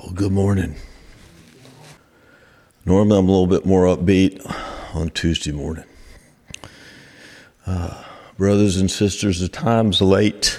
Well, good morning. Normally I'm a little bit more upbeat on Tuesday morning. Brothers and sisters, the time's late.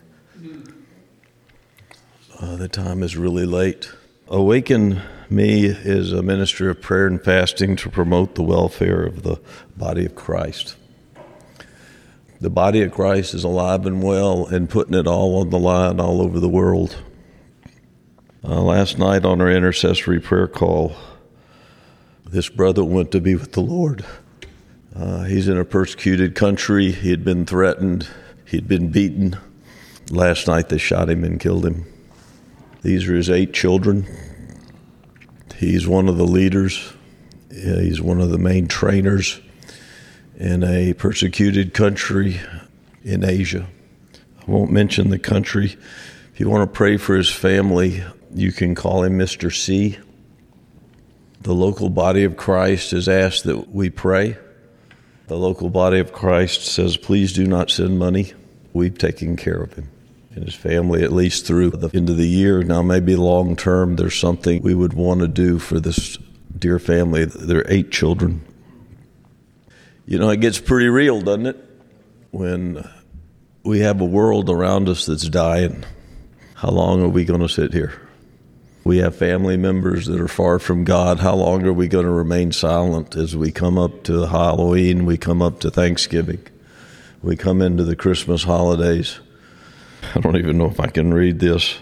The time is really late. Awaken Me is a ministry of prayer and fasting to promote the welfare of the body of Christ. The body of Christ is alive and well and putting it all on the line all over the world. Last night on our intercessory prayer call, this brother went to be with the Lord. He's in a persecuted country. He had been threatened. He'd been beaten. Last night they shot him and killed him. These are his 8 children. He's one of the leaders. He's one of the main trainers in a persecuted country in Asia. I won't mention the country. If you want to pray for his family, you can call him Mr. C. The local body of Christ has asked that we pray. The local body of Christ says, please do not send money. We've taken care of him and his family, at least through the end of the year. Now, maybe long term, there's something we would want to do for this dear family. There are 8 children. You know, it gets pretty real, doesn't it? When we have a world around us that's dying, how long are we going to sit here? We have family members that are far from God. How long are we going to remain silent as we come up to Halloween, we come up to Thanksgiving, we come into the Christmas holidays? I don't even know if I can read this.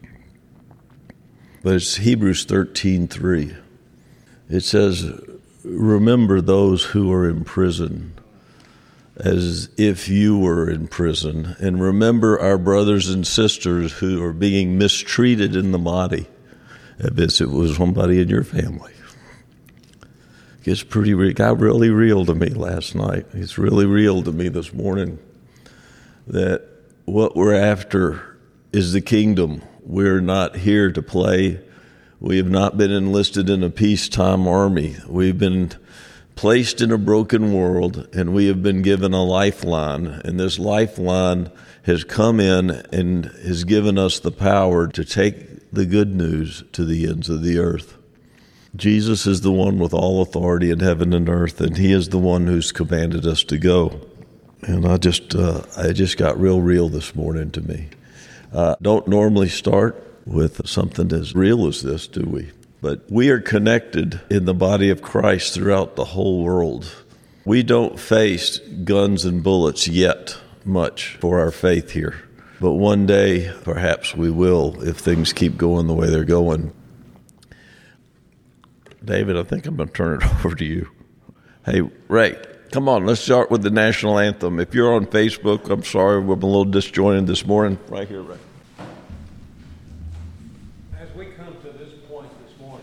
But it's Hebrews 13:3. It says, remember those who are in prison as if you were in prison, and remember our brothers and sisters who are being mistreated in the body, as it was somebody in your family. It's got really real to me last night. It's really real to me this morning that what we're after is the kingdom. We're not here to play. We have not been enlisted in a peacetime army. We've been placed in a broken world, and we have been given a lifeline. And this lifeline has come in and has given us the power to take the good news to the ends of the earth. Jesus is the one with all authority in heaven and earth, and he is the one who's commanded us to go. And I just got real this morning to me. Don't normally start with something as real as this, do we? But we are connected in the body of Christ throughout the whole world. We don't face guns and bullets yet much for our faith here. But one day, perhaps we will if things keep going the way they're going. David, I think I'm going to turn it over to you. Hey, Ray, come on, let's start with the national anthem. If you're on Facebook, I'm sorry, we're a little disjointed this morning. Right here, Ray. As we come to this point this morning,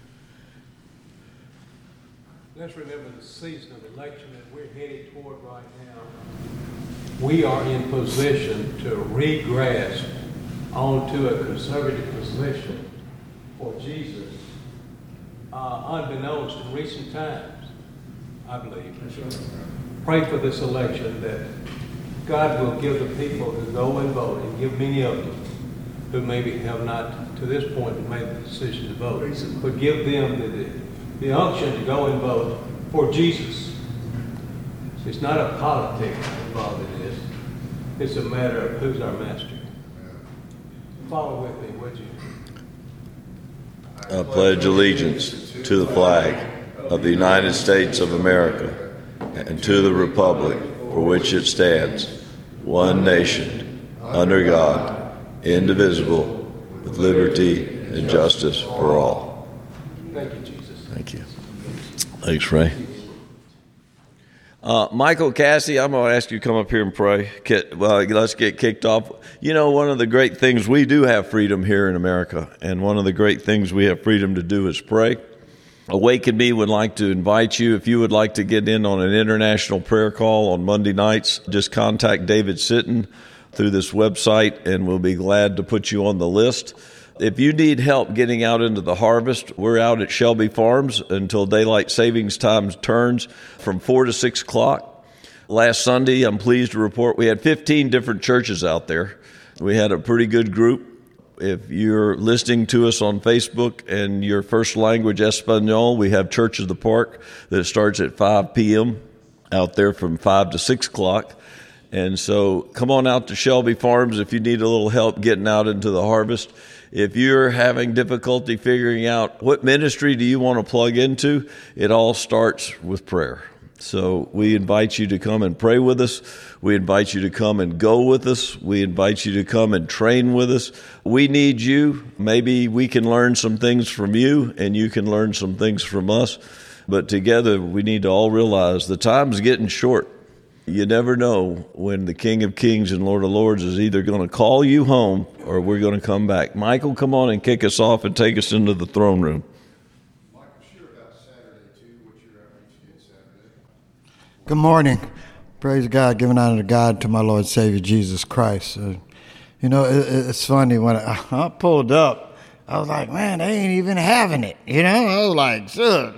let's remember the season of election that we're headed toward right now. We are in position to regress onto a conservative position for Jesus, unbeknownst in recent times, I believe. Pray for this election that God will give the people who go and vote, and give many of them who maybe have not to this point made the decision to vote, but give them the unction to go and vote for Jesus. It's not a politic involved in this. It's a matter of who's our master. Follow with me, would you? I pledge allegiance to the flag of the United States of America and to the republic for which it stands, one nation, under God, indivisible, with liberty and justice for all. Thank you, Jesus. Thank you. Thanks, Ray. Michael Cassie, I'm going to ask you to come up here and pray. Let's get kicked off. You know, one of the great things, we do have freedom here in America, and one of the great things we have freedom to do is pray. Awaken Me would like to invite you, if you would like to get in on an international prayer call on Monday nights, just contact David Sitton through this website, and we'll be glad to put you on the list. If you need help getting out into the harvest, we're out at Shelby Farms until daylight savings time turns from 4 to 6 o'clock. Last Sunday, I'm pleased to report we had 15 different churches out there. We had a pretty good group. If you're listening to us on Facebook and your first language Espanol, we have Church of the Park that starts at 5 p.m. out there from 5 to 6 o'clock. And so come on out to Shelby Farms if you need a little help getting out into the harvest. If you're having difficulty figuring out what ministry do you want to plug into, it all starts with prayer. So we invite you to come and pray with us. We invite you to come and go with us. We invite you to come and train with us. We need you. Maybe we can learn some things from you, and you can learn some things from us. But together, we need to all realize the time's getting short. You never know when the King of Kings and Lord of Lords is either going to call you home or we're going to come back. Michael, come on and kick us off and take us into the throne room. Good morning. Praise God, giving honor to God, to my Lord and Savior, Jesus Christ. It's funny, when I pulled up, I was like, man, they ain't even having it. I was like, sure.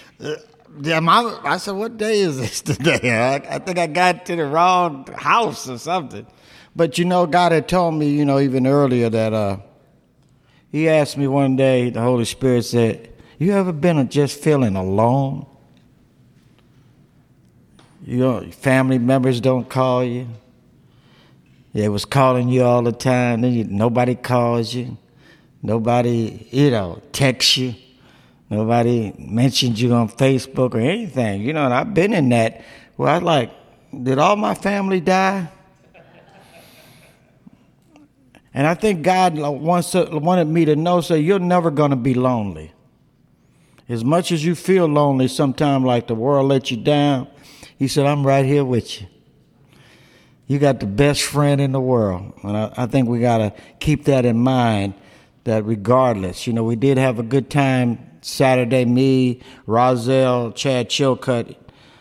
I said, what day is this today? I think I got to the wrong house or something. But, God had told me, even earlier that he asked me one day, the Holy Spirit said, you ever been just feeling alone? Family members don't call you. They was calling you all the time. Then nobody calls you. Nobody, texts you. Nobody mentioned you on Facebook or anything. And I've been in that where I was like, did all my family die? And I think God wanted me to know, so you're never going to be lonely. As much as you feel lonely sometimes, like the world let you down, he said, I'm right here with you. You got the best friend in the world. And I think we got to keep that in mind, that regardless. We did have a good time Saturday. Me, Rozelle, Chad Chilcutt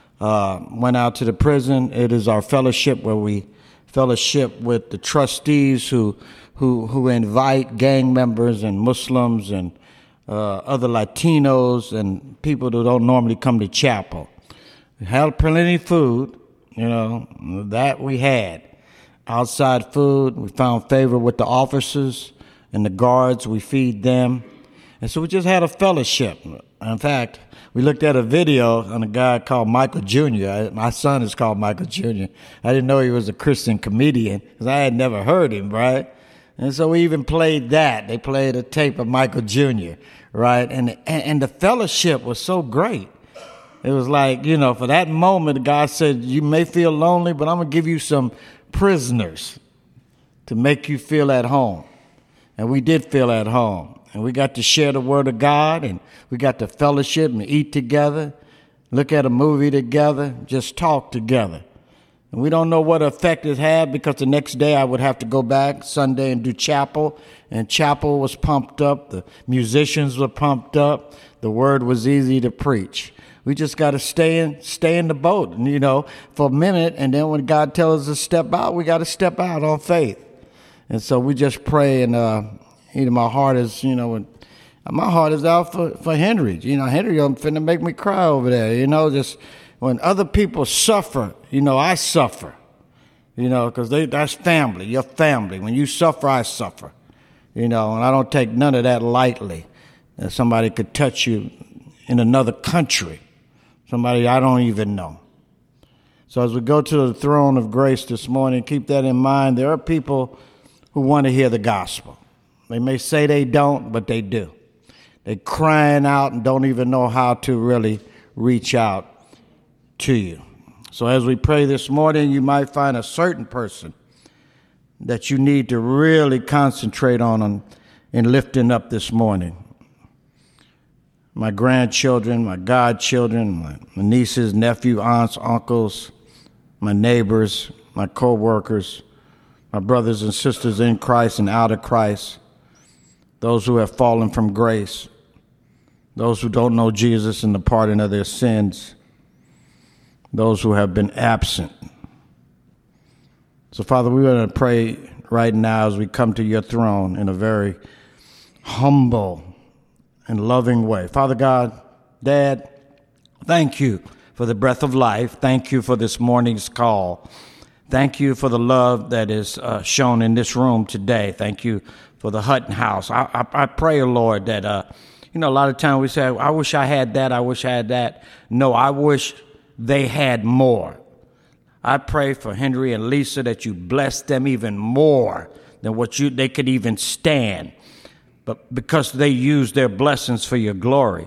went out to the prison. It is our fellowship where we fellowship with the trustees who invite gang members and Muslims and other Latinos and people who don't normally come to chapel. We had plenty of food, that we had. Outside food, we found favor with the officers and the guards. We feed them. And so we just had a fellowship. In fact, we looked at a video on a guy called Michael Jr. My son is called Michael Jr. I didn't know he was a Christian comedian because I had never heard him, right? And so we even played that. They played a tape of Michael Jr., right? And the fellowship was so great. It was like, for that moment, God said, you may feel lonely, but I'm going to give you some prisoners to make you feel at home. And we did feel at home. And we got to share the word of God, and we got to fellowship and eat together, look at a movie together, just talk together. And we don't know what effect it had, because the next day I would have to go back Sunday and do chapel. And chapel was pumped up. The musicians were pumped up. The word was easy to preach. We just got to stay in the boat, for a minute. And then when God tells us to step out, we got to step out on faith. And so we just pray. And, my heart is, my heart is out for Henry. Henry finna make me cry over there. Just when other people suffer, I suffer, because that's family, your family. When you suffer, I suffer, and I don't take none of that lightly. That somebody could touch you in another country. Somebody I don't even know. So as we go to the throne of grace this morning, keep that in mind. There are people who want to hear the gospel. They may say they don't, but they do. They're crying out and don't even know how to really reach out to you. So as we pray this morning, you might find a certain person that you need to really concentrate on in lifting up this morning. My grandchildren, my godchildren, my nieces, nephews, aunts, uncles, my neighbors, my co-workers, my brothers and sisters in Christ and out of Christ, those who have fallen from grace, those who don't know Jesus and the pardon of their sins, those who have been absent. So, Father, we're going to pray right now as we come to your throne in a very humble and loving way. Father God, Dad, thank you for the breath of life. Thank you for this morning's call. Thank you for the love that is shown in this room today. Thank you for the Hutton House. I pray, Lord, that, a lot of times we say, I wish I had that, I wish I had that. No, I wish they had more. I pray for Henry and Lisa that you bless them even more than what they could even stand, but because they use their blessings for your glory.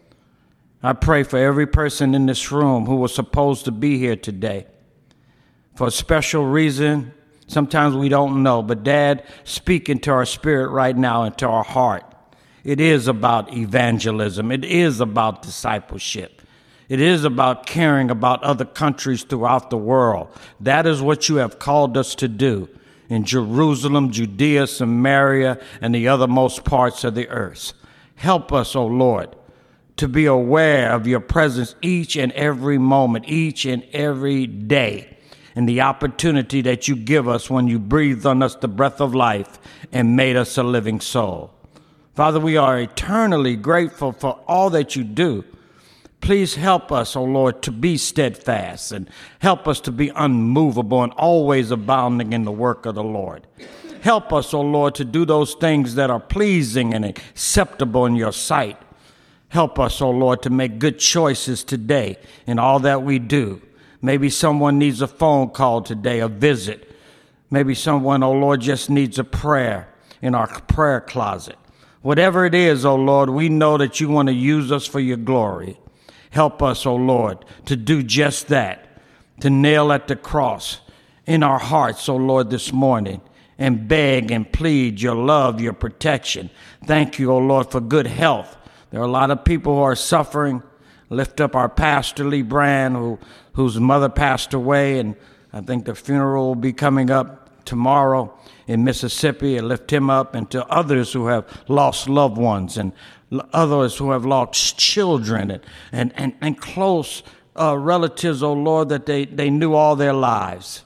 I pray for every person in this room who was supposed to be here today. For a special reason, sometimes we don't know, but Dad, speak into our spirit right now, into our heart. It is about evangelism. It is about discipleship. It is about caring about other countries throughout the world. That is what you have called us to do in Jerusalem, Judea, Samaria, and the othermost parts of the earth. Help us, O Lord, to be aware of your presence each and every moment, each and every day, and the opportunity that you give us when you breathed on us the breath of life and made us a living soul. Father, we are eternally grateful for all that you do. Please help us, O Lord, to be steadfast, and help us to be unmovable and always abounding in the work of the Lord. Help us, O Lord, to do those things that are pleasing and acceptable in your sight. Help us, O Lord, to make good choices today in all that we do. Maybe someone needs a phone call today, a visit. Maybe someone, O Lord, just needs a prayer in our prayer closet. Whatever it is, O Lord, we know that you want to use us for your glory. Help us, O Lord, to do just that, to nail at the cross in our hearts, O Lord, this morning, and beg and plead your love, your protection. Thank you, O Lord, for good health. There are a lot of people who are suffering. Lift up our pastor, Lee Brand, whose mother passed away, and I think the funeral will be coming up tomorrow in Mississippi, and lift him up, and to others who have lost loved ones, and others who have lost children, and close relatives, oh Lord, that they knew all their lives.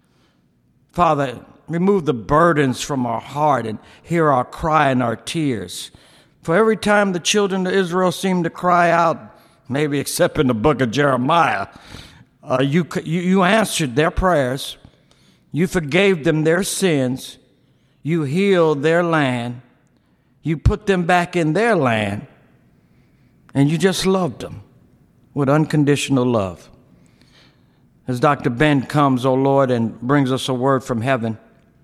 Father, remove the burdens from our heart and hear our cry and our tears. For every time the children of Israel seem to cry out, maybe except in the book of Jeremiah, you answered their prayers. You forgave them their sins. You healed their land. You put them back in their land. And you just loved them with unconditional love. As Dr. Ben comes, O Lord, and brings us a word from heaven,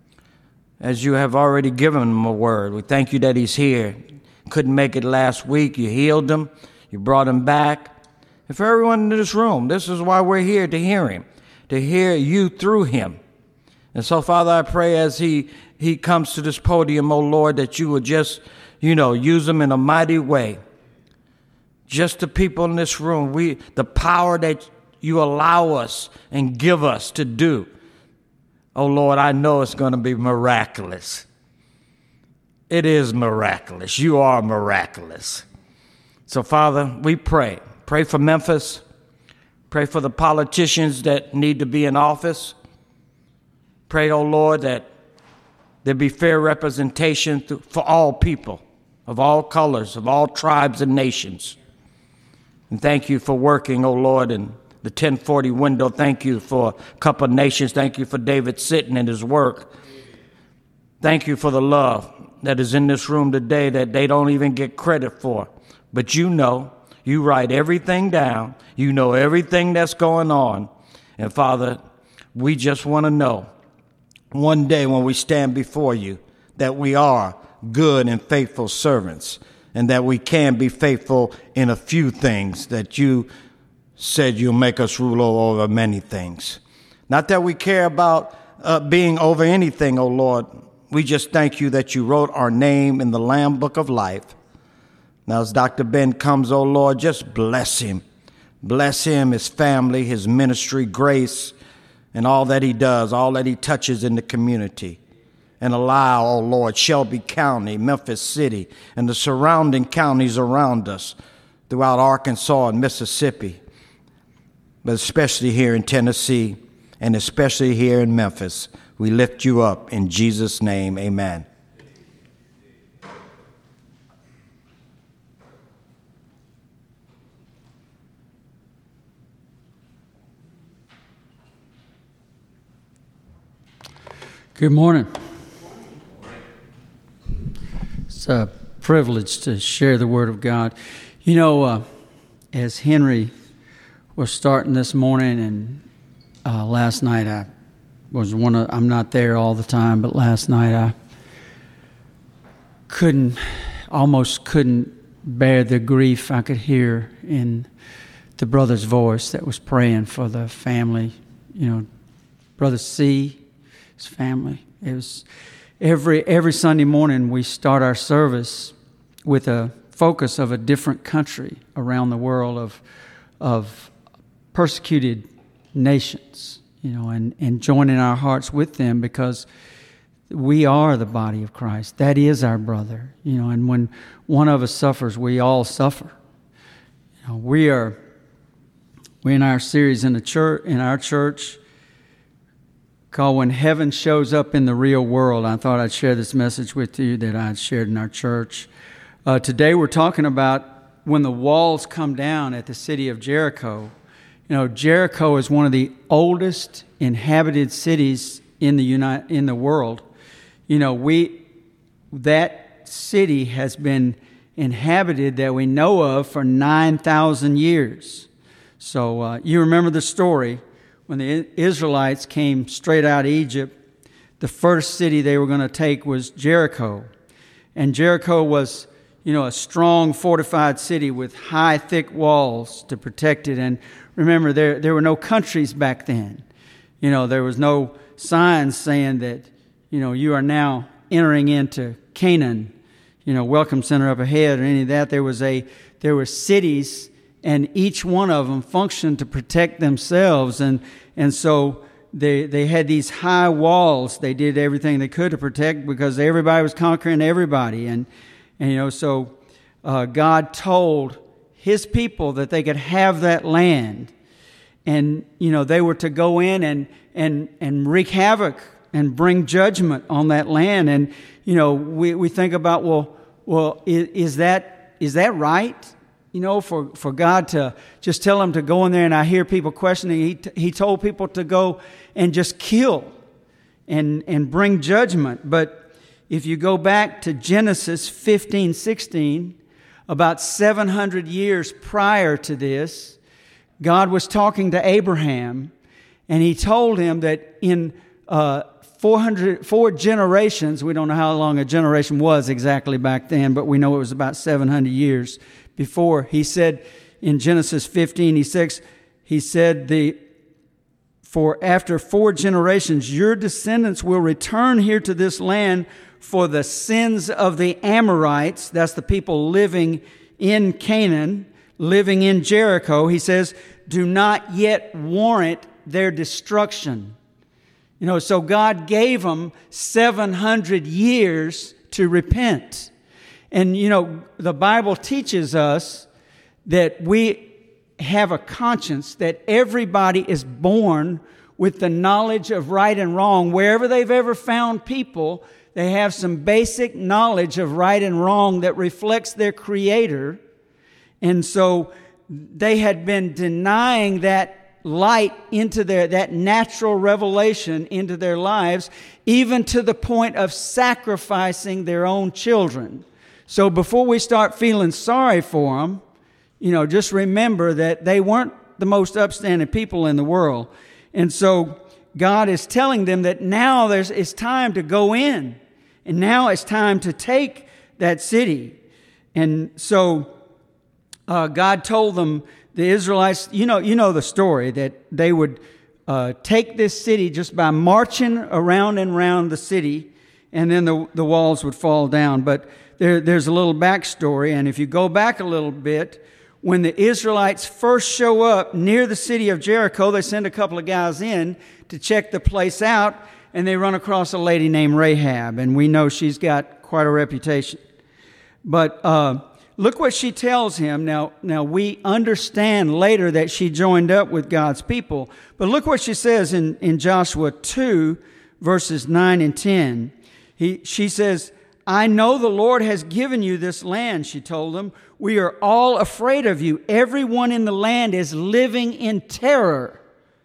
as you have already given him a word, we thank you that he's here. Couldn't make it last week. You healed him. You brought him back. And for everyone in this room, this is why we're here, to hear him, to hear you through him. And so, Father, I pray as he comes to this podium, O Lord, that you would just, use him in a mighty way. Just the people in this room, the power that you allow us and give us to do. Oh, Lord, I know it's going to be miraculous. It is miraculous. You are miraculous. So, Father, we pray. Pray for Memphis. Pray for the politicians that need to be in office. Pray, oh Lord, that there be fair representation for all people, of all colors, of all tribes and nations. And thank you for working, oh Lord, in the 1040 window. Thank you for a couple of nations. Thank you for David Sitton and his work. Thank you for the love that is in this room today that they don't even get credit for. But you write everything down. You know everything that's going on. And Father, we just want to know one day when we stand before you that we are good and faithful servants, and that we can be faithful in a few things, that you said you'll make us rule over many things. Not that we care about being over anything, oh Lord. We just thank you that you wrote our name in the Lamb Book of Life. Now, as Dr. Ben comes, oh Lord, just bless him. Bless him, his family, his ministry, grace, and all that he does, all that he touches in the community. And allow, oh Lord, Shelby County, Memphis City, and the surrounding counties around us throughout Arkansas and Mississippi, but especially here in Tennessee and especially here in Memphis. We lift you up in Jesus' name, amen. Good morning. a privilege to share the Word of God. You know, as Henry was starting this morning, and last night I'm not there all the time, but last night I almost couldn't bear the grief I could hear in the brother's voice that was praying for the family. You know, Brother C, his family. It was every Sunday morning we start our service with a focus of a different country around the world of persecuted nations, you know, and joining our hearts with them, because we are the body of Christ. That is our brother, you know, and when one of us suffers, we all suffer. You know, we're in our series in our church called When Heaven Shows Up in the Real World. I thought I'd share this message with you that I'd shared in our church. Today we're talking about when the walls come down at the city of Jericho. You know, Jericho is one of the oldest inhabited cities in the world. You know, that city has been inhabited that we know of for 9,000 years. So you remember the story when the Israelites came straight out of Egypt. The first city they were going to take was Jericho, and Jericho was, you know, a strong fortified city with high, thick walls to protect it. And remember, there were no countries back then. You know, there was no signs saying that, you know, you are now entering into Canaan, you know, welcome center up ahead or any of that. There were cities, and each one of them functioned to protect themselves. And so they had these high walls. They did everything they could to protect, because everybody was conquering everybody. And you know, so God told His people that they could have that land. And, you know, they were to go in and wreak havoc and bring judgment on that land. And, you know, we think about, well, is that right? You know, for God to just tell them to go in there. And I hear people questioning. He told people to go and just kill and bring judgment. But if you go back to Genesis 15:16, about 700 years prior to this, God was talking to Abraham, and He told him that in 4 generations, we don't know how long a generation was exactly back then, but we know it was about 700 years before. He said in Genesis 15:6, He said, for after 4 generations, your descendants will return here to this land, for the sins of the Amorites, that's the people living in Canaan, living in Jericho, He says, do not yet warrant their destruction. You know, so God gave them 700 years to repent. And, you know, the Bible teaches us that we have a conscience, that everybody is born with the knowledge of right and wrong. Wherever they've ever found people, they have some basic knowledge of right and wrong that reflects their Creator. And so they had been denying that light into that natural revelation into their lives, even to the point of sacrificing their own children. So before we start feeling sorry for them, you know, just remember that they weren't the most upstanding people in the world. And so God is telling them that now it's time to go in, and now it's time to take that city. And so God told them, the Israelites, you know the story, that they would take this city just by marching around and around the city, and then the walls would fall down. But there's a little backstory, and if you go back a little bit, when the Israelites first show up near the city of Jericho, they send a couple of guys in to check the place out, and they run across a lady named Rahab, and we know she's got quite a reputation. But look what she tells him. Now we understand later that she joined up with God's people, but look what she says in Joshua 2, verses 9 and 10. She says, I know the Lord has given you this land, she told them. We are all afraid of you. Everyone in the land is living in terror.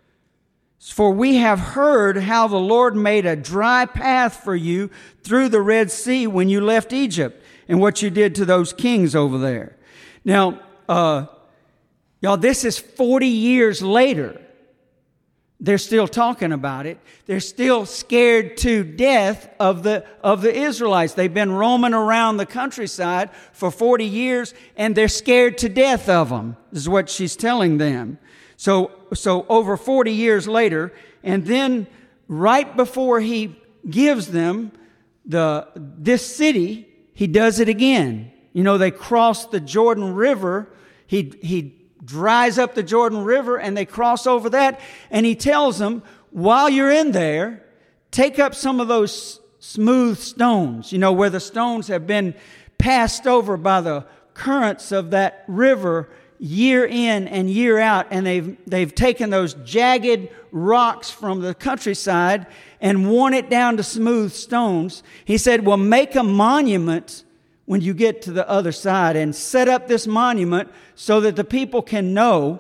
For we have heard how the Lord made a dry path for you through the Red Sea when you left Egypt, and what you did to those kings over there. Now, y'all, this is 40 years later. They're still talking about it. They're still scared to death of the Israelites. They've been roaming around the countryside for 40 years, and they're scared to death of them, is what she's telling them. So over 40 years later, and then right before he gives them this city, he does it again. You know, they cross the Jordan River. He dries up the Jordan River, and they cross over that, and he tells them, while you're in there, take up some of those smooth stones, you know, where the stones have been passed over by the currents of that river year in and year out, and they've taken those jagged rocks from the countryside and worn it down to smooth stones. He said, well, make a monument when you get to the other side, and set up this monument so that the people can know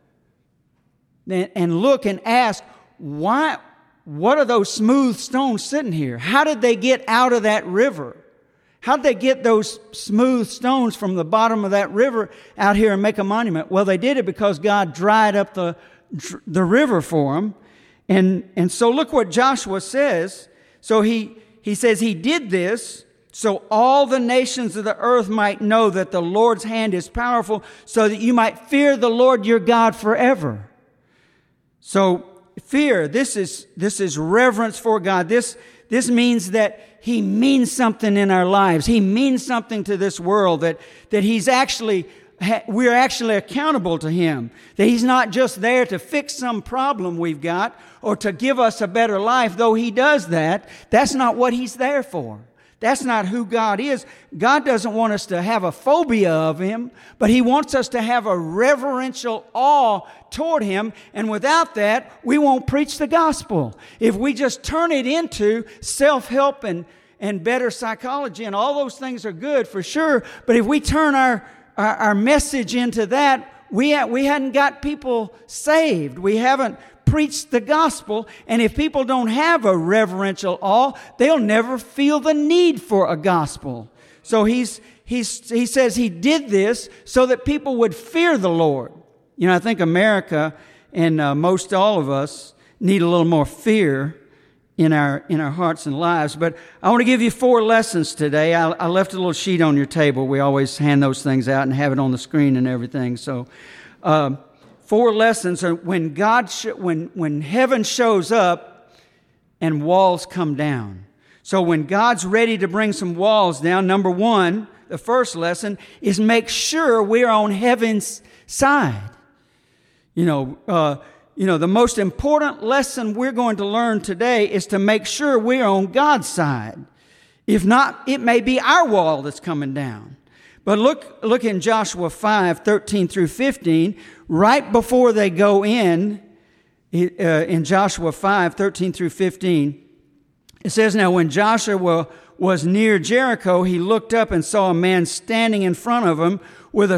and look and ask, why? What are those smooth stones sitting here? How did they get out of that river? How did they get those smooth stones from the bottom of that river out here and make a monument? Well, they did it because God dried up the river for them. And so look what Joshua says. So he says he did this so all the nations of the earth might know that the Lord's hand is powerful, so that you might fear the Lord your God forever. So fear, this is reverence for God. This means that He means something in our lives. He means something to this world, that He's actually, we're actually accountable to Him. That He's not just there to fix some problem we've got or to give us a better life, though He does that. That's not what He's there for. That's not who God is. God doesn't want us to have a phobia of Him, but He wants us to have a reverential awe toward Him. And without that, we won't preach the gospel. If we just turn it into self-help and better psychology, and all those things are good for sure, but if we turn our message into that, we hadn't got people saved. We haven't preach the gospel, and if people don't have a reverential awe, they'll never feel the need for a gospel. So he says he did this so that people would fear the Lord. You know, I think America and most all of us need a little more fear in our hearts and lives. But I want to give you 4 lessons today. I left a little sheet on your table. We always hand those things out and have it on the screen and everything. So 4 lessons are when when heaven shows up and walls come down. So when God's ready to bring some walls down, number 1, the first lesson is make sure we're on heaven's side. You know, the most important lesson we're going to learn today is to make sure we're on God's side. If not, it may be our wall that's coming down. But look in Joshua 5:13 through 15, right before they go in Joshua 5:13 through 15, it says, now when Joshua was near Jericho, he looked up and saw a man standing in front of him with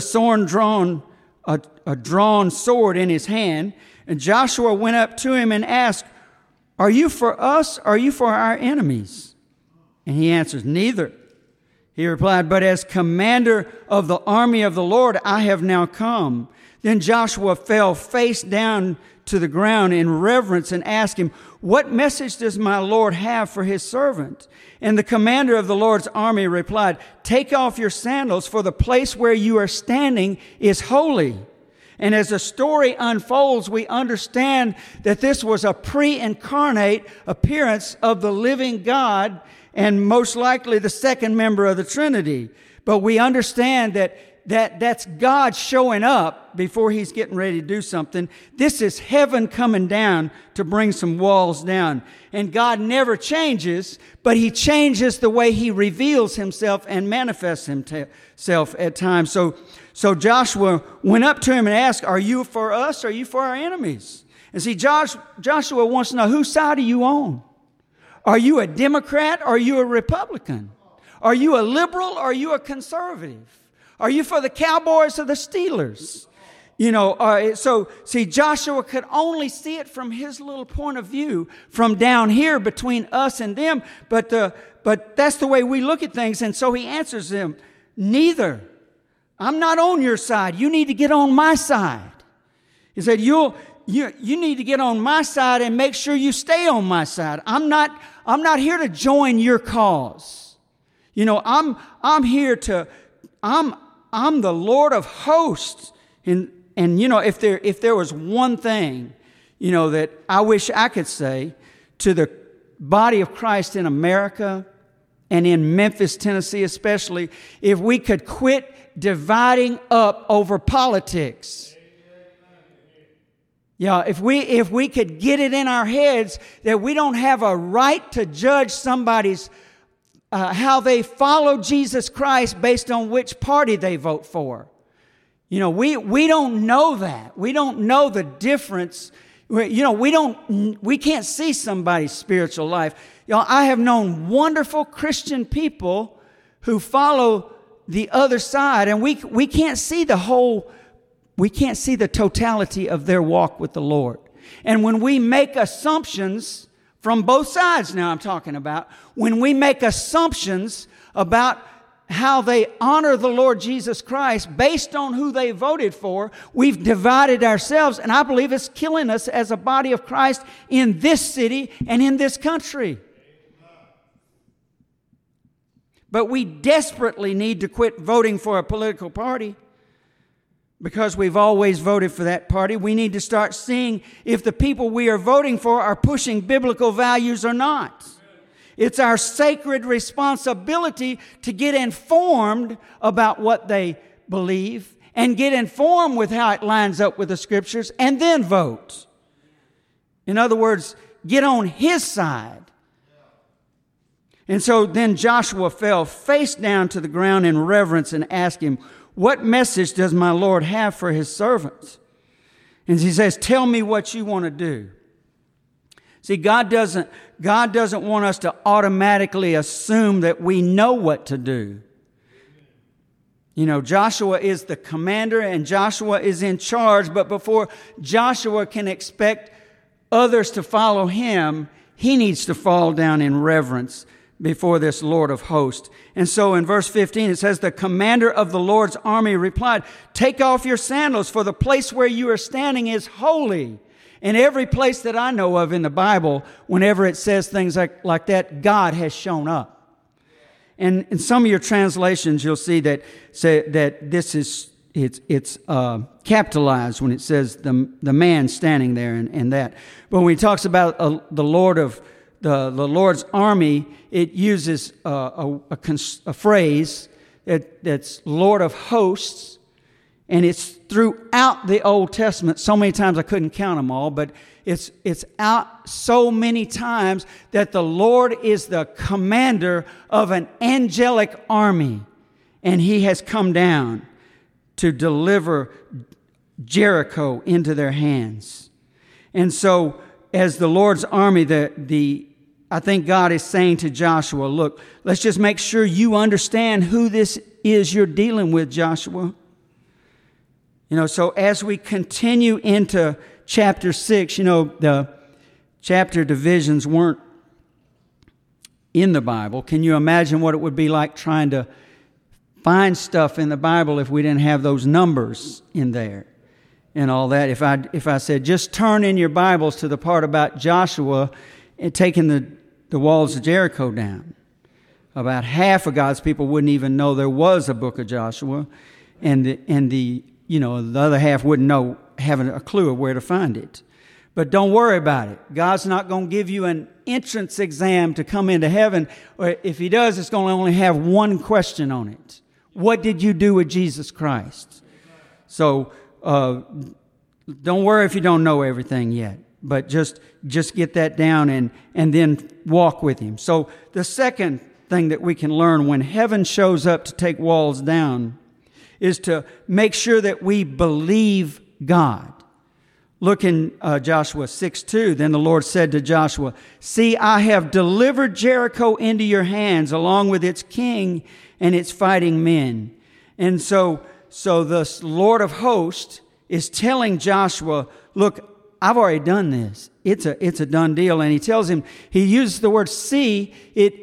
a drawn sword in his hand. And Joshua went up to him and asked, are you for us, or are you for our enemies? And he answers, neither. He replied, but as commander of the army of the Lord, I have now come. Then Joshua fell face down to the ground in reverence and asked him, what message does my Lord have for his servant? And the commander of the Lord's army replied, take off your sandals, for the place where you are standing is holy. And as the story unfolds, we understand that this was a pre-incarnate appearance of the living God, and most likely the second member of the Trinity. But we understand that's God showing up before He's getting ready to do something. This is heaven coming down to bring some walls down. And God never changes, but He changes the way He reveals Himself and manifests Himself at times. So Joshua went up to him and asked, are you for us, or are you for our enemies? And see, Joshua wants to know, whose side are you on? Are you a Democrat, or are you a Republican? Are you a liberal, or are you a conservative? Are you for the Cowboys or the Steelers? You know, so see, Joshua could only see it from his little point of view from down here between us and them. But but that's the way we look at things. And so he answers them, neither. I'm not on your side. You need to get on my side. He said, you need to get on my side and make sure you stay on my side. I'm not here to join your cause. You know, I'm here to, I'm the Lord of hosts. And you know, if there was one thing, you know, that I wish I could say to the body of Christ in America and in Memphis, Tennessee especially, if we could quit dividing up over politics. Yeah, if we could get it in our heads that we don't have a right to judge somebody's how they follow Jesus Christ based on which party they vote for. You know, we don't know that. We don't know the difference. You know, we can't see somebody's spiritual life. You know, I have known wonderful Christian people who follow the other side, and we can't see we can't see the totality of their walk with the Lord. And when we make assumptions from both sides, now I'm talking about, when we make assumptions about how they honor the Lord Jesus Christ based on who they voted for, we've divided ourselves, and I believe it's killing us as a body of Christ in this city and in this country. But we desperately need to quit voting for a political party because we've always voted for that party. We need to start seeing if the people we are voting for are pushing biblical values or not. It's our sacred responsibility to get informed about what they believe and get informed with how it lines up with the Scriptures and then vote. In other words, get on his side. And so then Joshua fell face down to the ground in reverence and asked him, what message does my Lord have for his servants? And he says, tell me what you want to do. See, God doesn't want us to automatically assume that we know what to do. You know, Joshua is the commander and Joshua is in charge, but before Joshua can expect others to follow him, he needs to fall down in reverence before this Lord of hosts. And so in verse 15 it says, the commander of the Lord's army replied, take off your sandals, for the place where you are standing is holy. In every place that I know of in the Bible, whenever it says things like that, God has shown up. And in some of your translations, you'll see that say that this is it's capitalized when it says the man standing there and that. But when he talks about the Lord's army, it uses a phrase that's Lord of hosts. And it's throughout the Old Testament so many times I couldn't count them all, but it's out so many times that the Lord is the commander of an angelic army, and he has come down to deliver Jericho into their hands. And so as the Lord's army, I think God is saying to Joshua, look, let's just make sure you understand who this is you're dealing with, Joshua. You know, so as we continue into chapter 6, you know, the chapter divisions weren't in the Bible. Can you imagine what it would be like trying to find stuff in the Bible if we didn't have those numbers in there and all that? If I said, just turn in your Bibles to the part about Joshua and taking the walls of Jericho down, about half of God's people wouldn't even know there was a book of Joshua, and the other half wouldn't know, having a clue of where to find it. But don't worry about it. God's not going to give you an entrance exam to come into heaven. Or if he does, it's going to only have one question on it. What did you do with Jesus Christ? So don't worry if you don't know everything yet. But just get that down and then walk with him. So the second thing that we can learn when heaven shows up to take walls down is to make sure that we believe God. Look in Joshua 6:2. Then the Lord said to Joshua, see, I have delivered Jericho into your hands along with its king and its fighting men. And so the Lord of hosts is telling Joshua, look, I've already done this. It's a done deal. And he tells him, he uses the word see.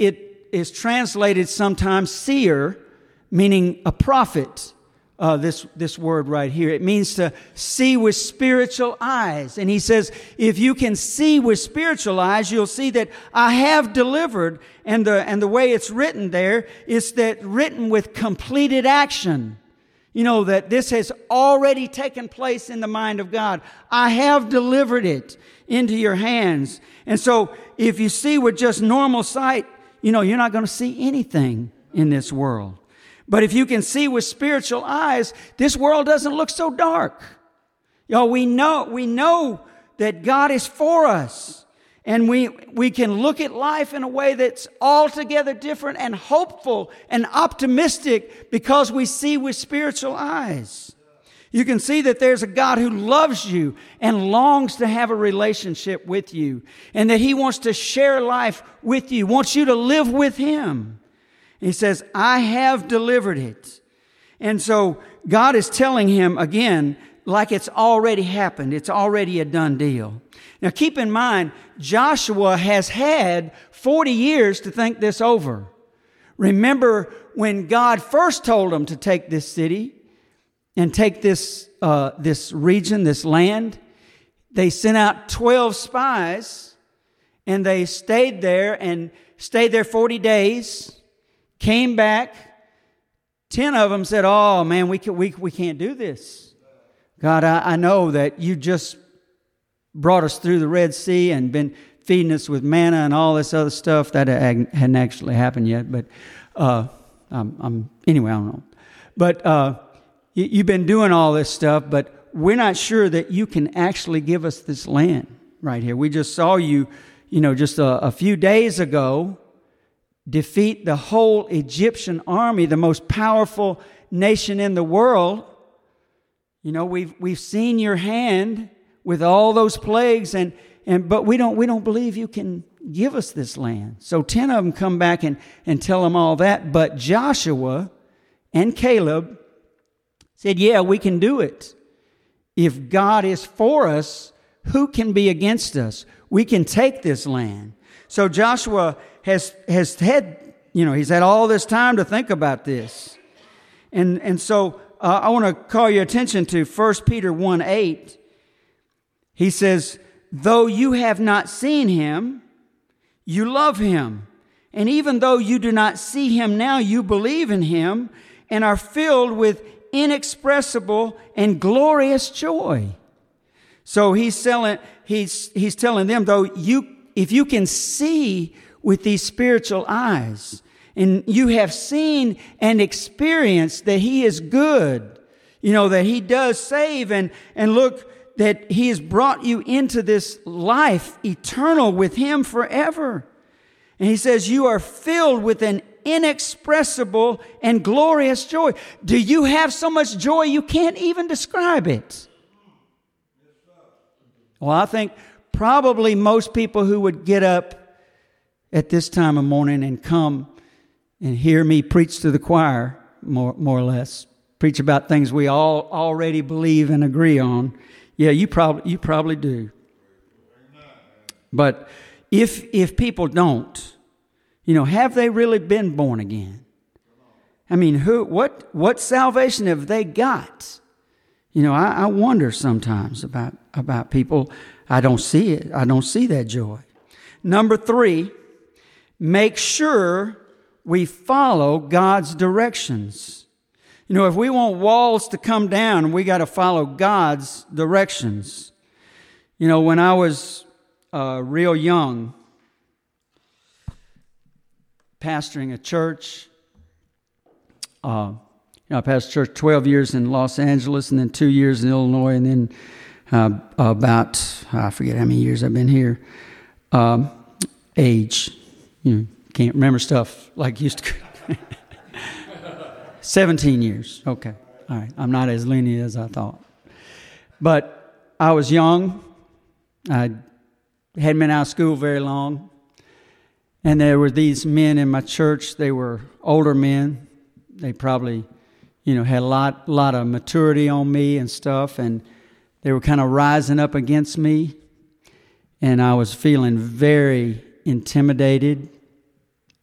is translated sometimes seer, meaning a prophet. This word right here. It means to see with spiritual eyes. And he says, if you can see with spiritual eyes, you'll see that I have delivered. And the way it's written there is that written with completed action. You know, that this has already taken place in the mind of God. I have delivered it into your hands. And so if you see with just normal sight, you know, you're not going to see anything in this world. But if you can see with spiritual eyes, this world doesn't look so dark. Y'all, we know that God is for us. And we can look at life in a way that's altogether different and hopeful and optimistic because we see with spiritual eyes. You can see that there's a God who loves you and longs to have a relationship with you, and that He wants to share life with you, wants you to live with Him. He says, I have delivered it. And so God is telling him again, like it's already happened. It's already a done deal. Now keep in mind, Joshua has had 40 years to think this over. Remember when God first told him to take this city and take this region, this land, they sent out 12 spies and they stayed there 40 days. Came back, 10 of them said, oh man, we can't do this. God, I know that you just brought us through the Red Sea and been feeding us with manna and all this other stuff. That hadn't actually happened yet, but anyway, I don't know. But you've been doing all this stuff, but we're not sure that you can actually give us this land right here. We just saw you just a few days ago defeat the whole Egyptian army, the most powerful nation in the world. You know, we've seen your hand with all those plagues, but we don't believe you can give us this land. So 10 of them come back and tell them all that. But Joshua and Caleb said, yeah, we can do it. If God is for us, who can be against us? We can take this land. So Joshua has had, he's had all this time to think about this. And so I want to call your attention to 1 Peter 1:8. He says, though you have not seen him, you love him. And even though you do not see him now, you believe in him and are filled with inexpressible and glorious joy. So he's telling them, though if you can see with these spiritual eyes, and you have seen and experienced that he is good, that he does save, and look, that he has brought you into this life eternal with him forever. And he says, you are filled with an inexpressible and glorious joy. Do you have so much joy you can't even describe it? Well, I think probably most people who would get up at this time of morning and come and hear me preach to the choir, more or less, preach about things we all already believe and agree on. Yeah, you probably do. But if people don't, have they really been born again? I mean, what salvation have they got? I wonder sometimes about people. I don't see it. I don't see that joy. Number 3, make sure we follow God's directions. If we want walls to come down, we got to follow God's directions. When I was real young, pastoring a church, I pastored church 12 years in Los Angeles and then 2 years in Illinois, and then about, I forget how many years I've been here. Age, can't remember stuff like used to. 17 years. Okay. All right. I'm not as lenient as I thought. But I was young. I hadn't been out of school very long. And there were these men in my church. They were older men. They probably, had a lot of maturity on me and stuff. And they were kind of rising up against me. And I was feeling very intimidated.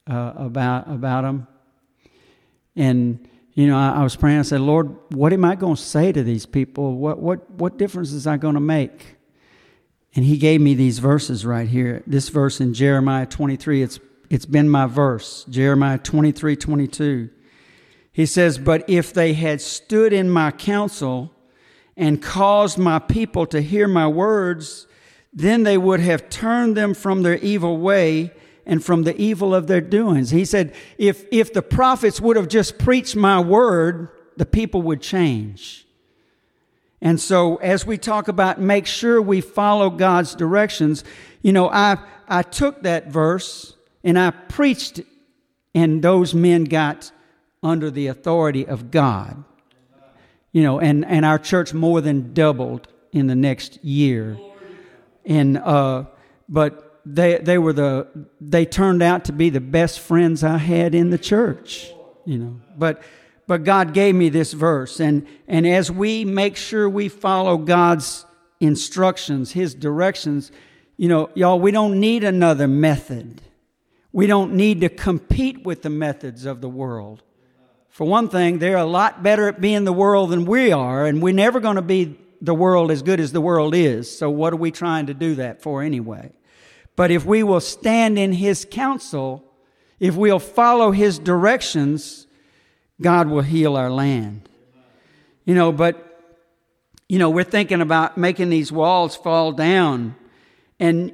about them. And I was praying. I said, Lord, what am I going to say to these people? What difference is I going to make? And He gave me these verses right here. This verse in Jeremiah 23. It's been my verse. Jeremiah 23:22. He says, "But if they had stood in my counsel and caused my people to hear my words, then they would have turned them from their evil way and from the evil of their doings." He said, if the prophets would have just preached my word, the people would change. And so as we talk about make sure we follow God's directions, I took that verse and I preached, and those men got under the authority of God. And our church more than doubled in the next year. And but they turned out to be the best friends I had in the church, But God gave me this verse, and as we make sure we follow God's instructions, His directions, y'all, we don't need another method. We don't need to compete with the methods of the world. For one thing, they're a lot better at being the world than we are, and we're never going to be the world as good as the world is. So what are we trying to do that for anyway? But if we will stand in His counsel, if we'll follow His directions, God will heal our land. But we're thinking about making these walls fall down. And,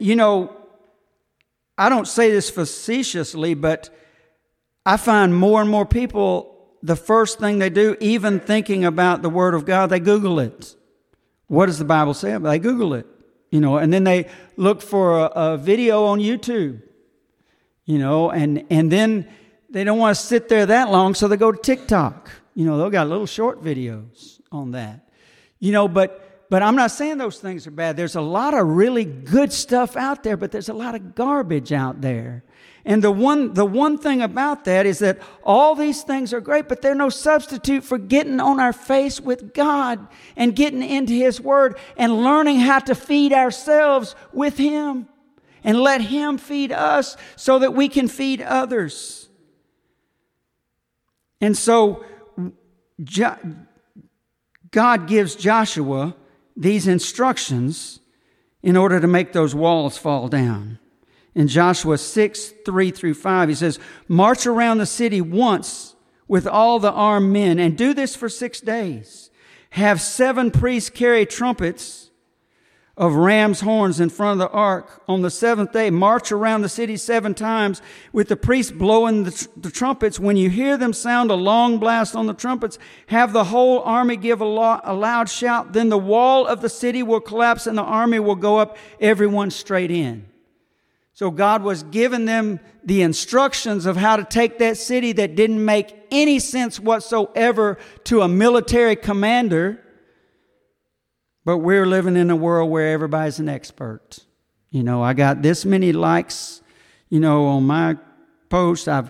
I don't say this facetiously, but I find more and more people, the first thing they do, even thinking about the Word of God, they Google it. What does the Bible say? They Google it, and then they look for a video on YouTube, and then they don't want to sit there that long, so they go to TikTok. They've got little short videos on that. But I'm not saying those things are bad. There's a lot of really good stuff out there, but there's a lot of garbage out there. And the one thing about that is that all these things are great, but they're no substitute for getting on our face with God and getting into His Word and learning how to feed ourselves with Him and let Him feed us so that we can feed others. And so God gives Joshua these instructions in order to make those walls fall down. In Joshua 6:3-5, he says, "March around the city once with all the armed men, and do this for 6 days. Have 7 priests carry trumpets of ram's horns in front of the ark. On the 7th day, march around the city 7 times with the priests blowing the trumpets. When you hear them sound a long blast on the trumpets, have the whole army give a loud shout. Then the wall of the city will collapse and the army will go up, everyone straight in." So God was giving them the instructions of how to take that city that didn't make any sense whatsoever to a military commander. But we're living in a world where everybody's an expert. I got this many likes, on my post. I've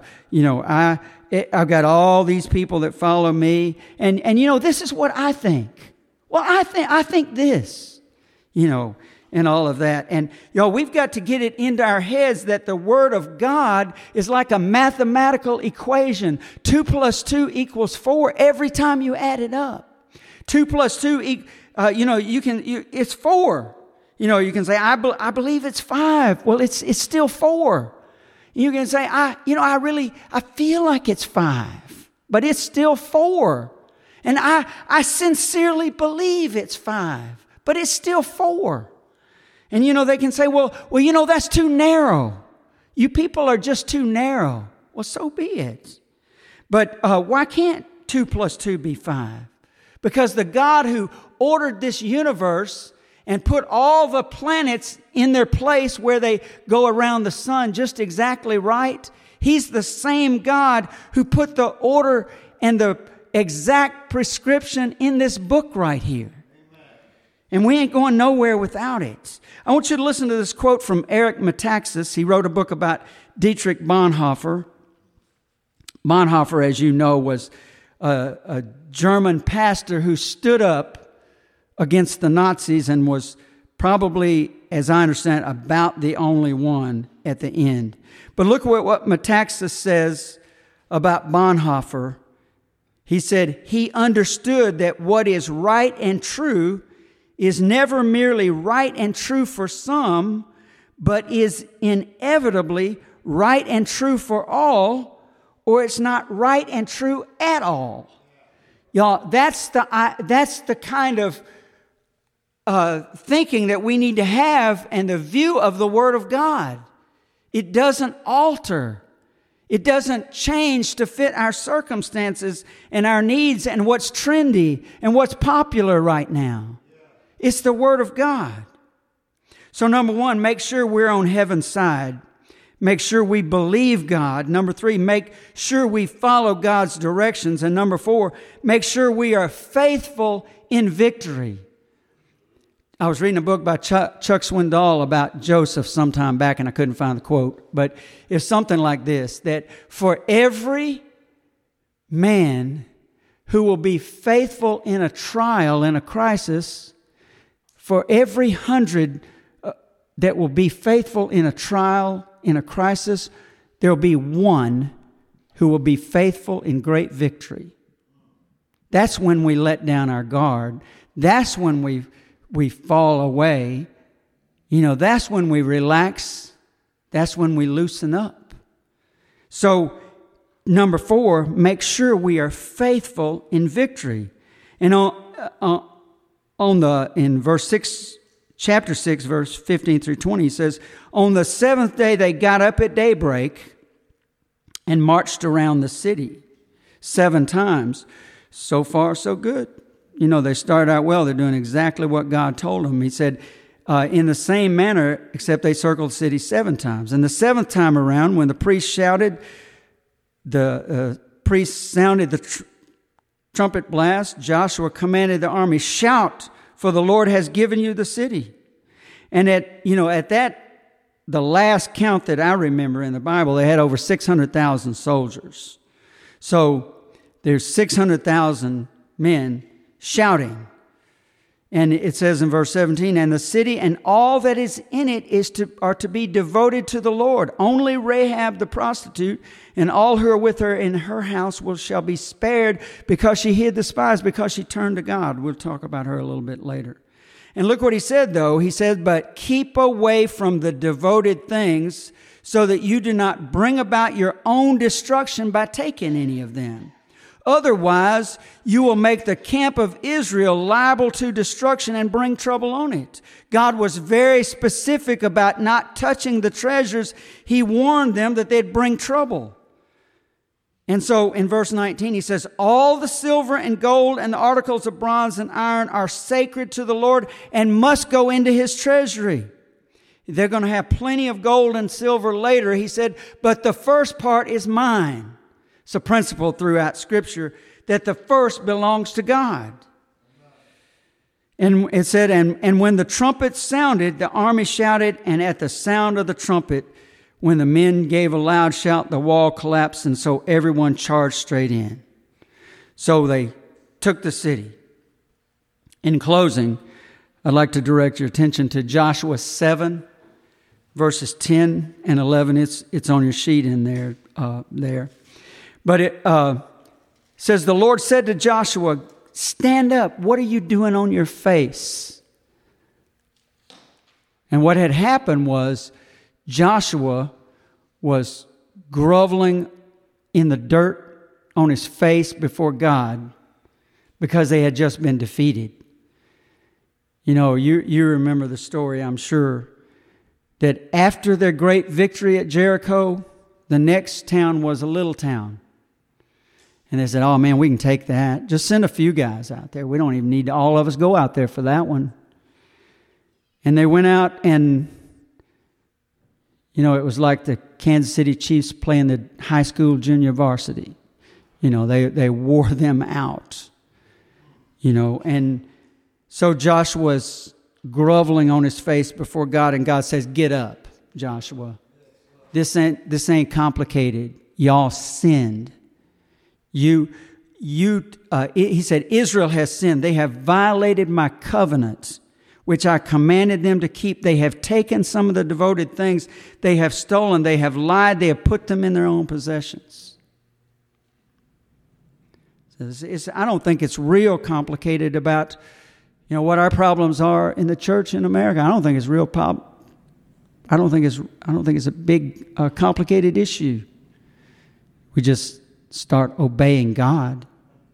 got all these people that follow me. And this is what I think. Well, I think this, and all of that. And, we've got to get it into our heads that the Word of God is like a mathematical equation. 2 + 2 = 4 every time you add it up. 2 + 2 it's 4. You can say, I believe it's 5. Well, it's still 4. You can say, I feel like it's 5, but it's still 4. And I sincerely believe it's 5, but it's still 4. And, they can say, well, that's too narrow. You people are just too narrow. Well, so be it. But why can't 2 + 2 be 5? Because the God who ordered this universe and put all the planets in their place where they go around the sun just exactly right, He's the same God who put the order and the exact prescription in this book right here. And we ain't going nowhere without it. I want you to listen to this quote from Eric Metaxas. He wrote a book about Dietrich Bonhoeffer. Bonhoeffer, as you know, was a German pastor who stood up against the Nazis and was probably, as I understand, about the only one at the end. But look what Metaxas says about Bonhoeffer. He said, he understood that what is right and true is never merely right and true for some, but is inevitably right and true for all, or it's not right and true at all. Y'all, that's the kind of thinking that we need to have, and the view of the Word of God. It doesn't alter. It doesn't change to fit our circumstances and our needs and what's trendy and what's popular right now. It's the Word of God. So number one, make sure we're on heaven's side. Make sure we believe God. Number three, make sure we follow God's directions. And number four, make sure we are faithful in victory. I was reading a book by Chuck Swindoll about Joseph some time back, and I couldn't find the quote, but it's something like this, that for every man who will be faithful in a trial, in a crisis, for every 100 that will be faithful in a trial, in a crisis, there will be one who will be faithful in great victory. That's when we let down our guard. That's when we fall away. You know, that's when we relax. That's when we loosen up. So, number four, make sure we are faithful in victory. And in verse 6, chapter 6, verse 15 through 20, he says, on the seventh day they got up at daybreak and marched around the city 7 times. So far, so good. You know, they started out well. They're doing exactly what God told them. He said, in the same manner, except they circled the city 7 times. And the 7th time around, when the priest shouted, the priest sounded the trumpet blast, Joshua commanded the army, shout, for the Lord has given you the city. And at that, the last count that I remember in the Bible, they had over 600,000 soldiers. So there's 600,000 men shouting. And it says in verse 17, and the city and all that is in it are to be devoted to the Lord. Only Rahab the prostitute and all who are with her in her house shall be spared, because she hid the spies, because she turned to God. We'll talk about her a little bit later. And look what he said, though. He said, but keep away from the devoted things, so that you do not bring about your own destruction by taking any of them. Otherwise, you will make the camp of Israel liable to destruction and bring trouble on it. God was very specific about not touching the treasures. He warned them that they'd bring trouble. And so in verse 19, he says, all the silver and gold and the articles of bronze and iron are sacred to the Lord and must go into his treasury. They're going to have plenty of gold and silver later. He said, but the first part is mine. It's a principle throughout Scripture that the first belongs to God. And it said, and when the trumpet sounded, the army shouted, and at the sound of the trumpet, when the men gave a loud shout, the wall collapsed, and so everyone charged straight in. So they took the city. In closing, I'd like to direct your attention to Joshua 7, verses 10 and 11. It's on your sheet in there. But it says, the Lord said to Joshua, stand up. What are you doing on your face? And what had happened was Joshua was groveling in the dirt on his face before God because they had just been defeated. You know, you remember the story, I'm sure, that after their great victory at Jericho, the next town was a little town. And they said, oh man, we can take that. Just send a few guys out there. We don't even need all of us go out there for that one. And they went out and, you know, it was like the Kansas City Chiefs playing the high school junior varsity. You know, they wore them out. You know, and so Joshua's groveling on his face before God, and God says, get up, Joshua. This ain't complicated. Y'all sinned. He said, Israel has sinned. They have violated my covenant which I commanded them to keep. They have taken some of the devoted things. They have stolen. They have lied. They have put them in their own possessions. I don't think it's real complicated about, what our problems are in the church in America. I don't think it's real. I don't think it's a big, complicated issue. We just start obeying God.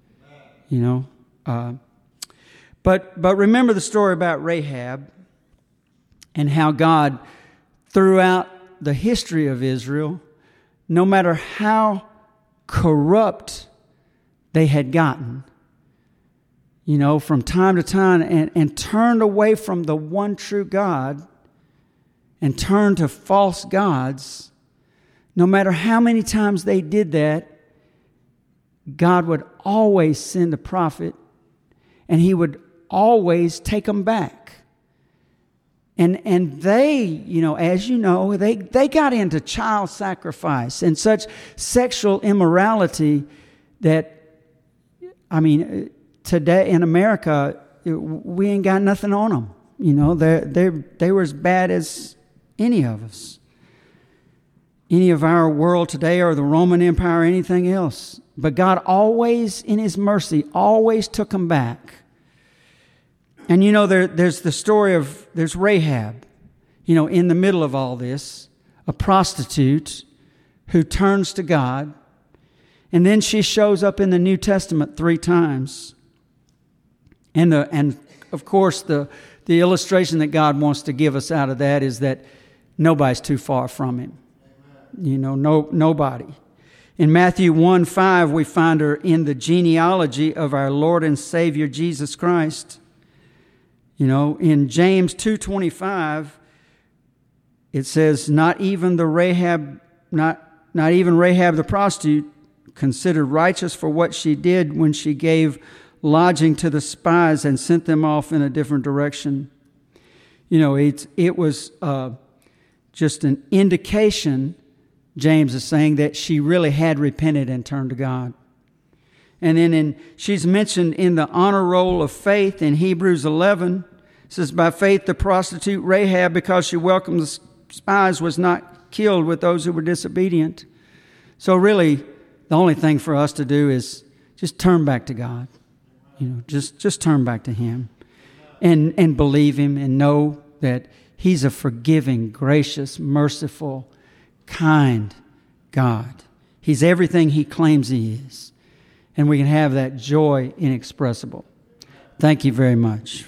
But remember the story about Rahab and how God, throughout the history of Israel, no matter how corrupt they had gotten, from time to time, and turned away from the one true God and turned to false gods, no matter how many times they did that, God would always send a prophet, and he would always take them back. And they, as they got into child sacrifice and such sexual immorality that, today in America, we ain't got nothing on them. They were as bad as any of us. Any of our world today, or the Roman Empire, or anything else. But God always, in his mercy, always took them back. And there's the story of, there's Rahab, in the middle of all this, a prostitute who turns to God. And then she shows up in the New Testament 3 times. And of course, the illustration that God wants to give us out of that is that nobody's too far from him. Nobody. In Matthew 1:5, we find her in the genealogy of our Lord and Savior Jesus Christ. In James 2:25, it says, not even Rahab the prostitute, considered righteous for what she did when she gave lodging to the spies and sent them off in a different direction. It was just an indication, James is saying, that she really had repented and turned to God. And then she's mentioned in the honor roll of faith in Hebrews 11. It says, by faith the prostitute Rahab, because she welcomed the spies, was not killed with those who were disobedient. So really, the only thing for us to do is just turn back to God. Just turn back to him and believe him and know that he's a forgiving, gracious, merciful, kind God. He's everything he claims he is. And we can have that joy inexpressible. Thank you very much.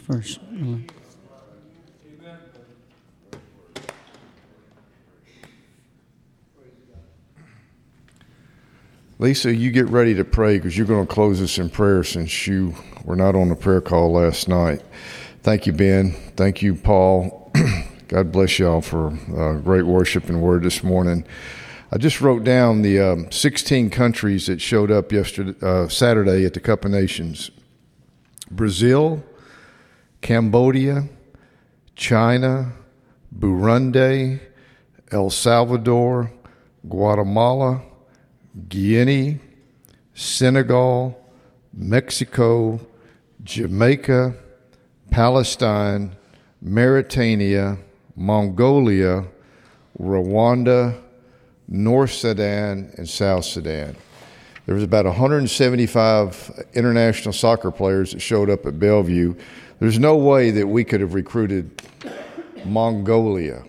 Lisa, you get ready to pray because you're going to close us in prayer since you were not on the prayer call last night. Thank you, Ben. Thank you, Paul. God bless y'all for great worship and word this morning. I just wrote down the 16 countries that showed up Saturday at the Cup of Nations. Brazil, Cambodia, China, Burundi, El Salvador, Guatemala, Guinea, Senegal, Mexico, Jamaica, Palestine, Mauritania, Mongolia, Rwanda, North Sudan, and South Sudan. There was about 175 international soccer players that showed up at Bellevue. There's no way that we could have recruited Mongolia.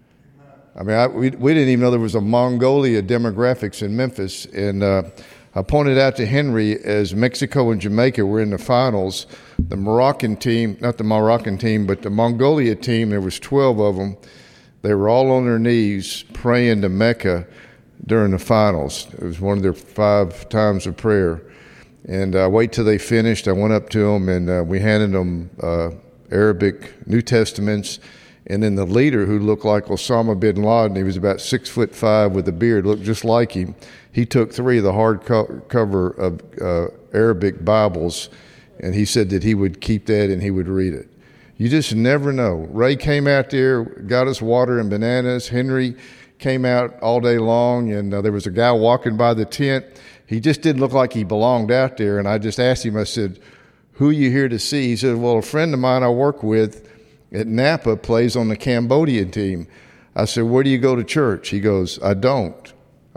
We didn't even know there was a Mongolia demographics in Memphis. And I pointed out to Henry, as Mexico and Jamaica were in the finals, the Moroccan team, not the Moroccan team, but the Mongolia team, there was 12 of them. They were all on their knees praying to Mecca during the finals. It was one of their 5 times of prayer. And I wait till they finished. I went up to them and we handed them Arabic New Testaments. And then the leader, who looked like Osama bin Laden, he was about 6'5" with a beard, looked just like him. He took 3 of the hardcover of Arabic Bibles, and he said that he would keep that and he would read it. You just never know. Ray came out there, got us water and bananas. Henry came out all day long, and there was a guy walking by the tent. He just didn't look like he belonged out there, and I just asked him, I said, who are you here to see? He said, well, a friend of mine I work with, at Napa plays on the Cambodian team. I said, where do you go to church? He goes, I don't.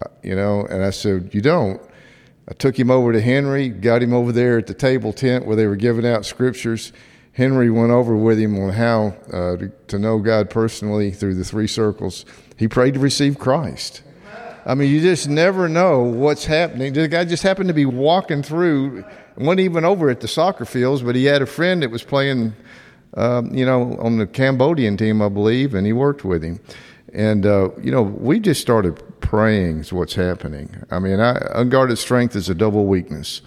And I said, you don't? I took him over to Henry, got him over there at the table tent where they were giving out scriptures. Henry went over with him on how to know God personally through the 3 circles. He prayed to receive Christ. I mean, you just never know what's happening. The guy just happened to be walking through, wasn't even over at the soccer fields, but he had a friend that was playing, on the Cambodian team, I believe, and he worked with him. And, we just started praying is what's happening. I mean, unguarded strength is a double weakness.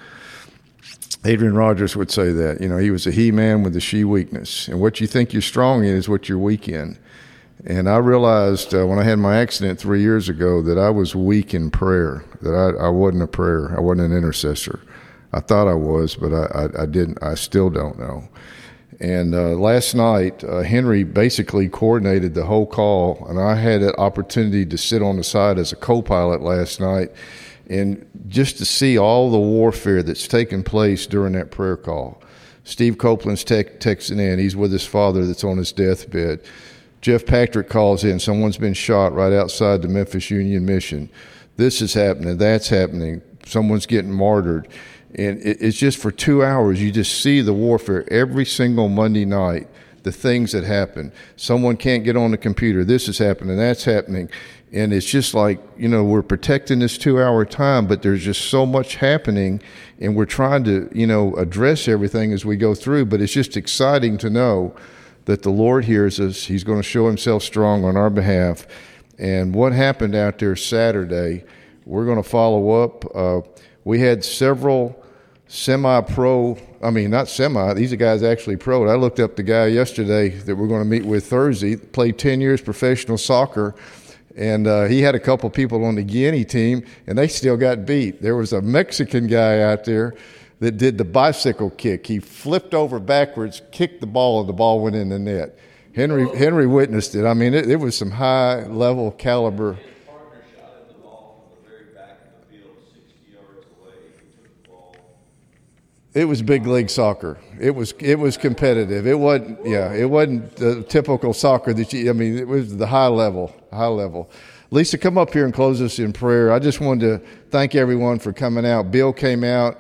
Adrian Rogers would say that. He was a he-man with a she weakness. And what you think you're strong in is what you're weak in. And I realized when I had my accident 3 years ago that I was weak in prayer, that I wasn't a prayer. I wasn't an intercessor. I thought I was, but I didn't. I still don't know. And last night, Henry basically coordinated the whole call, and I had an opportunity to sit on the side as a co-pilot last night and just to see all the warfare that's taken place during that prayer call. Steve Copeland's texting in. He's with his father that's on his deathbed. Jeff Patrick calls in. Someone's been shot right outside the Memphis Union Mission. This is happening. That's happening. Someone's getting martyred. And it's just for 2 hours, you just see the warfare every single Monday night, the things that happen. Someone can't get on the computer. This is happening. That's happening. And it's just like, we're protecting this 2-hour time, but there's just so much happening, and we're trying to, address everything as we go through. But it's just exciting to know that the Lord hears us. He's going to show himself strong on our behalf. And what happened out there Saturday, we're going to follow up. We had several semi-pro, these are guys actually pro. I looked up the guy yesterday that we're going to meet with Thursday, played 10 years professional soccer, and he had a couple people on the Guinea team, and they still got beat. There was a Mexican guy out there that did the bicycle kick. He flipped over backwards, kicked the ball, and the ball went in the net. Henry witnessed it. I mean, it was some high-level caliber. It was big league soccer. It was competitive. It wasn't the typical soccer that it was the high level. Lisa, come up here and close us in prayer. I just wanted to thank everyone for coming out. Bill came out.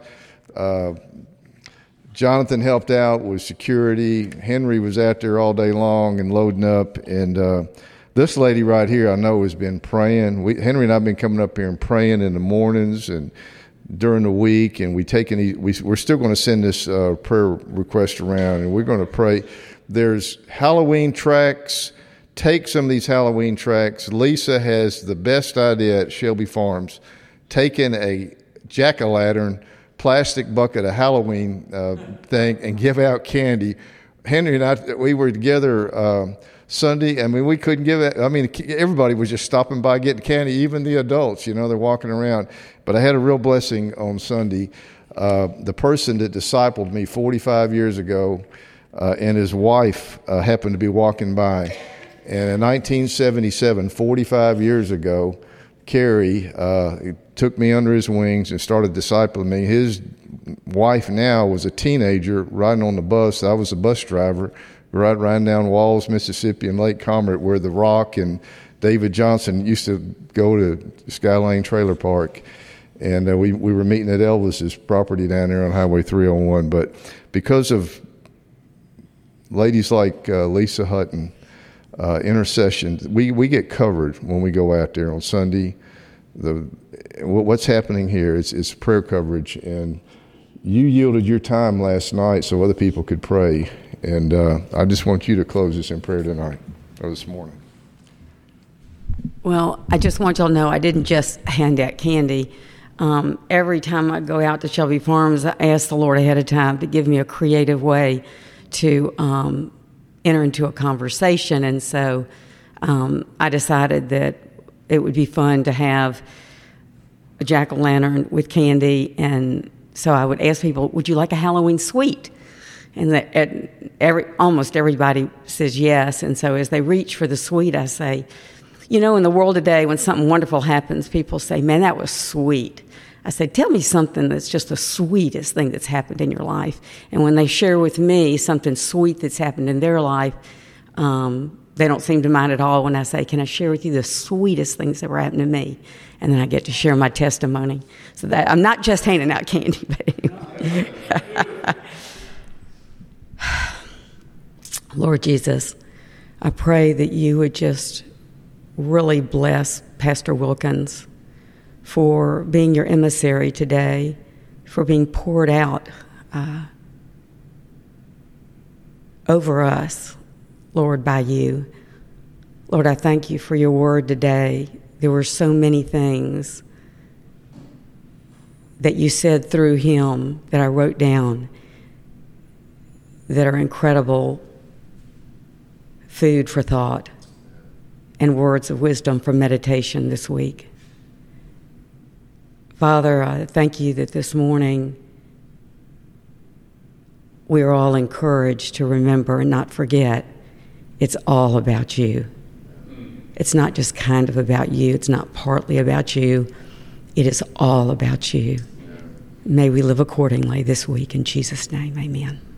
Jonathan helped out with security. Henry was out there all day long and loading up. And this lady right here I know has been praying. Henry and I have been coming up here and praying in the mornings and during the week, and we're still going to send this prayer request around, and we're going to pray. There's Halloween tracts. Take some of these Halloween tracts. Lisa has the best idea at Shelby Farms, taking a jack-o'-lantern plastic bucket of Halloween thing and give out candy. Henry and I, we were together Sunday. We couldn't give it. Everybody was just stopping by getting candy, even the adults, they're walking around. But I had a real blessing on Sunday. The person that discipled me 45 years ago and his wife happened to be walking by. And in 1977, 45 years ago, Kerry took me under his wings and started discipling me. His wife now was a teenager riding on the bus. I was a bus driver, riding down Walls, Mississippi, and Lake Comert, where The Rock and David Johnson used to go to Skylane Trailer Park. And we were meeting at Elvis's property down there on Highway 301. But because of ladies like Lisa Hutton, intercession, we get covered when we go out there on Sunday. What's happening here is prayer coverage. And you yielded your time last night so other people could pray. And I just want you to close this in prayer tonight, or this morning. Well, I just want y'all to know I didn't just hand out candy. Every time I go out to Shelby Farms, I ask the Lord ahead of time to give me a creative way to enter into a conversation. And so I decided that it would be fun to have a jack-o'-lantern with candy. And so I would ask people, would you like a Halloween sweet? And almost everybody says yes. And so as they reach for the sweet, I say, in the world today, when something wonderful happens, people say, man, that was sweet. I said, tell me something that's just the sweetest thing that's happened in your life. And when they share with me something sweet that's happened in their life, They don't seem to mind at all when I say, can I share with you the sweetest things that were happening to me? And then I get to share my testimony. So that I'm not just handing out candy, but anyway. Lord Jesus, I pray that you would just really bless Pastor Wilkins for being your emissary today, for being poured out over us, Lord, by you. Lord, I thank you for your word today. There were so many things that you said through him that I wrote down that are incredible food for thought and words of wisdom for meditation this week. Father, I thank you that this morning we are all encouraged to remember and not forget it's all about you. It's not just kind of about you. It's not partly about you. It is all about you. May we live accordingly this week. In Jesus' name, amen.